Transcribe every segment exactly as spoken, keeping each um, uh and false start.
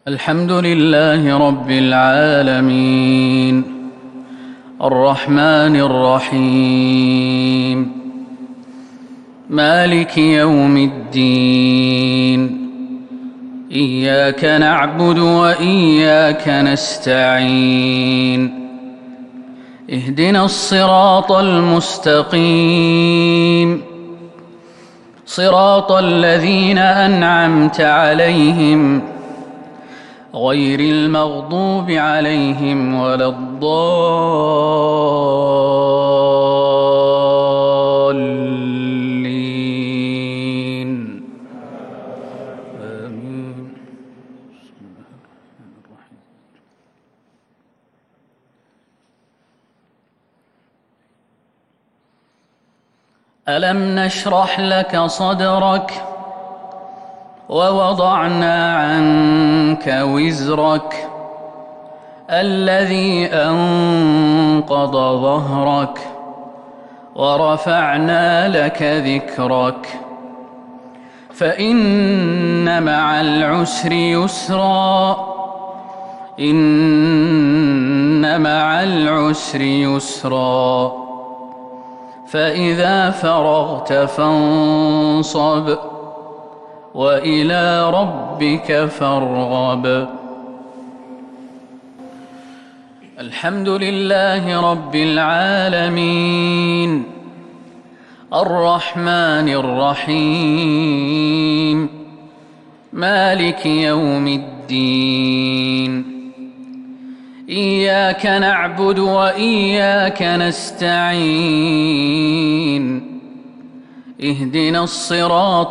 الحمد لله رب العالمين الرحمن الرحيم مالك يوم الدين إياك نعبد وإياك نستعين اهدنا الصراط المستقيم صراط الذين أنعمت عليهم غير المغضوب عليهم ولا الضالين آمين. ألم نشرح لك صدرك ووضعنا عنك وزرك الذي أنقض ظهرك ورفعنا لك ذكرك فإن مع العسر يسرا إن مع العسر يسرا فإذا فرغت فانصب وإلى ربك فارغب. الحمد لله رب العالمين الرحمن الرحيم مالك يوم الدين إياك نعبد وإياك نستعين اهدنا الصراط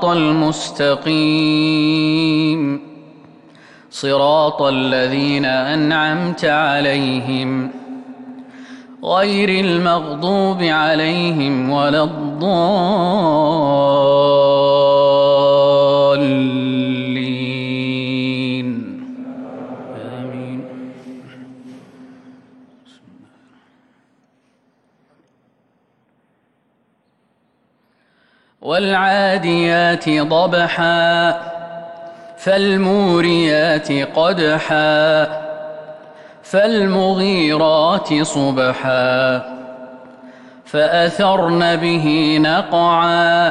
المستقيم صراط الذين أنعمت عليهم غير المغضوب عليهم ولا الضالين آمين. والعاديات ضبحا فالموريات قدحا فالمغيرات صبحا فأثرن به نقعا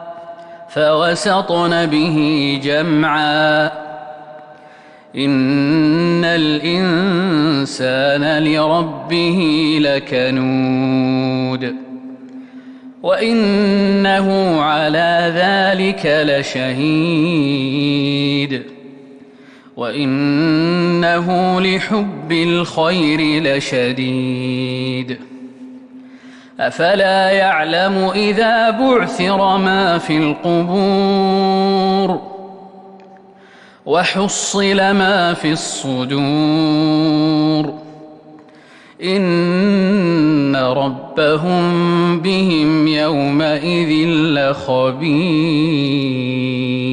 فوسطن به جمعا إن الإنسان لربه لكنود وإنه على ذلك لشهيد وإنه لحب الخير لشديد أفلا يعلم إذا بعثر ما في القبور وحصل ما في الصدور إن ربهم بهم يومئذ لخبير.